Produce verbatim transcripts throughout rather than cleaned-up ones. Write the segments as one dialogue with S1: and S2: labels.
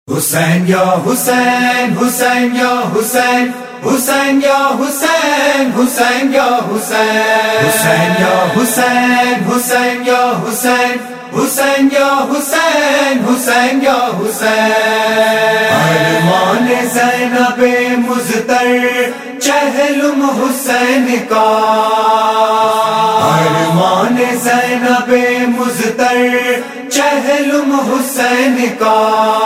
S1: Hussain ya Hussain, Hussain ya Hussain, Hussain ya Hussain, Hussain ya Hussain, Hussain ya Hussain, Hussain ya Hussain, Hussain ya Hussain, Hussain ya Hussain. Arman Zainab Muztar Chahlum Hussain ka, Arman Zainab Muztar Chahlum Hussain ka.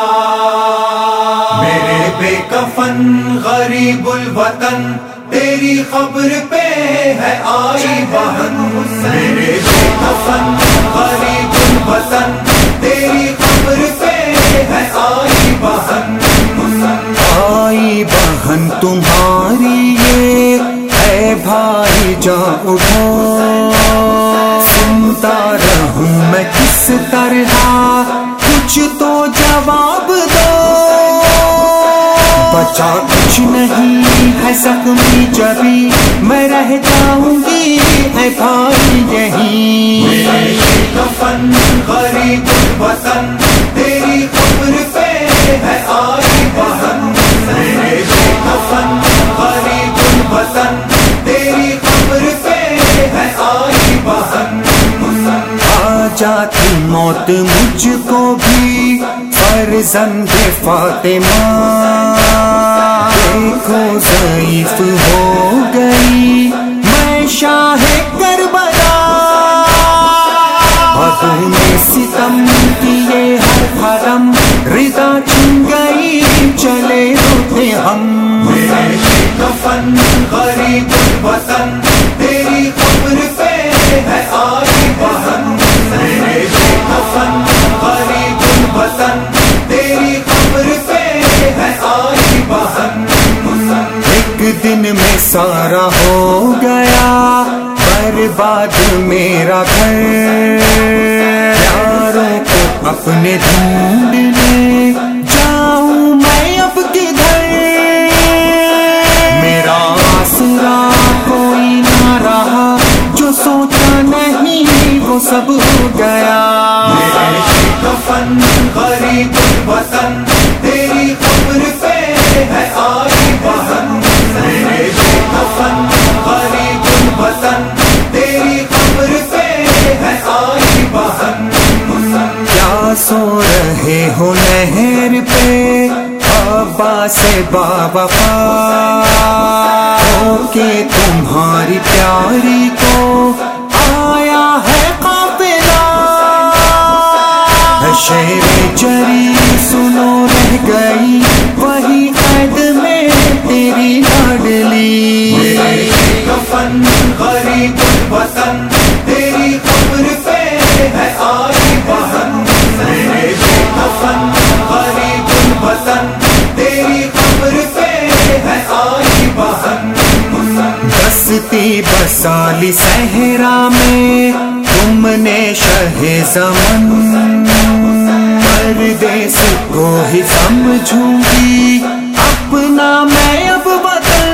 S1: میرے بے کفن غریب الوطن تیری خبر پہ ہے آئی بہن. میرے بے کفن غریب الوطن تیری خبر پہ ہے آئی بہن.
S2: آئی بہن تمہاری یہ ہے بھائی جان اٹھو، سنتا رہوں میں کس طرح کچھ تو جواب دو. بچا کچھ نہیں ہے زخمی جبھی میں رہ جاؤں گی ہے بھائی یہیں.
S1: میرے کفن غریب الوطن تیری خبر پہ ہے آئی بہن. میرے کفن غریب الوطن تیری خبر پہ ہے آئی بہن.
S2: آ جاتی موت مجھ کو بھی فرزند فاطمہ، دیکھو ضعیف ہو گئی میں شاہ کربلا. بدون ستم کیے ہر حرم رضا چھن گئی چلے روتے ہم.
S1: میرے کفن غریب الوطن تیری خبر پہ ہے آئی بہن. میرے کفن غریب الوطن تیری خبر پہ ہے آئی بہن.
S2: ایک دن میں سارا ہو گیا برباد میرا گھر، یاروں کو اپنے ڈھونڈنے جاؤں میں اب کدھر. میرا آسرا کوئی نہ رہا، جو سوچا نہیں وہ سب ہو گیا.
S1: میرے کفن غریب الوطن تیری خبر پہ ہے آئی بہن. میرے کفن غریب الوطن تیری خبر پہ ہے آئی بہن.
S2: کیا سو رہے ہو نہر پہ ابا سے باوفا، ہو کے تمہاری پیاری کو آیا ہے قافلہ. شیر چری سنو رہ گئی وہی قید میں تیری لاڈلی.
S1: میرے کفن غریب الوطن تیری خبر پہ ہے آئی بہن. میرے کفن غریب الوطن تیری خبر پہ ہے آئی بہن.
S2: بستی بسالی صحرا میں تم نے شہ زمن، پردیس کو ہی سمجھوں گی اپنا میں اب وطن.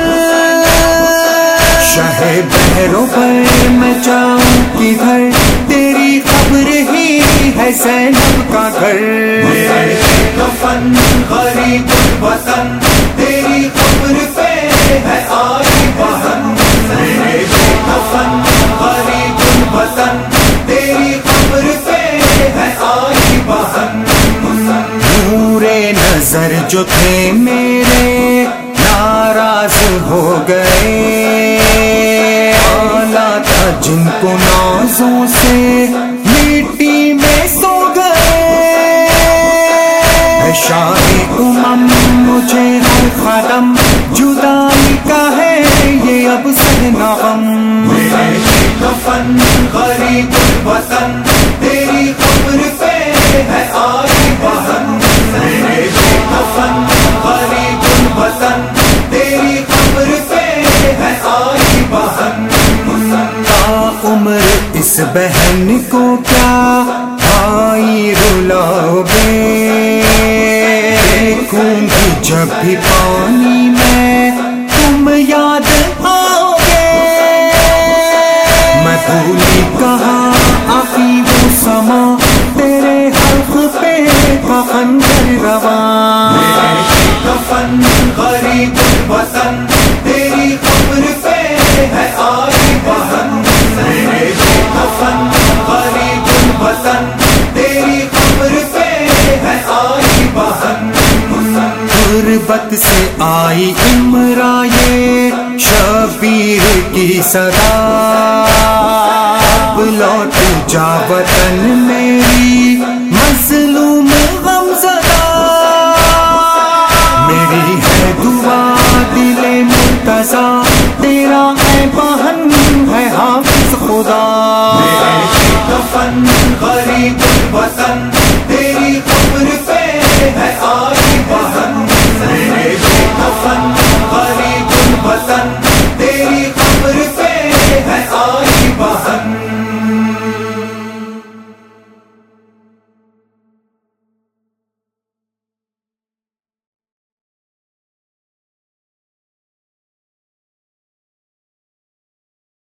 S2: شہ بحروں پر میں جاؤں کدھر تیری خبر ہی ہے زینب کا گھر.
S1: میرے کفن غریب الوطن تیری خبر پہ ہے آئی بہن. میرے کفن غریب الوطن تیری خبر پہ ہے آئی بہن.
S2: نور نظر جو تھے میرے ناراض ہو گئے، آلہ تھا جن کو نازوں سے مٹی میں سو گئے. شاہ امم مجھے ہر قدم جدائی کا ہے یہ اب سہنا غم.
S1: میرے کفن غریب الوطن تیری خبر پہ ہے آئی بہن. میرے کفن غریب الوطن تیری خبر پہ ہے آئی بہن.
S2: تا عمر اس بہن کو کیا بھائی رلاؤ گے، دیکھوں گی جب بھی پانی میں تم یاد آؤ گے. میں بھولی کہاں آخی وہ سما تیرے حلق پہ تھا خنجر رواں.
S1: کفن غریب الوطن تیری قبر پہ ہے آئی بہن. میرے کفن غریب الوطن تیری قبر پہ ہے آئی بہن.
S2: غربت سے آئی امرائے شبیر کی صدا، اب لوٹ جا وطن میں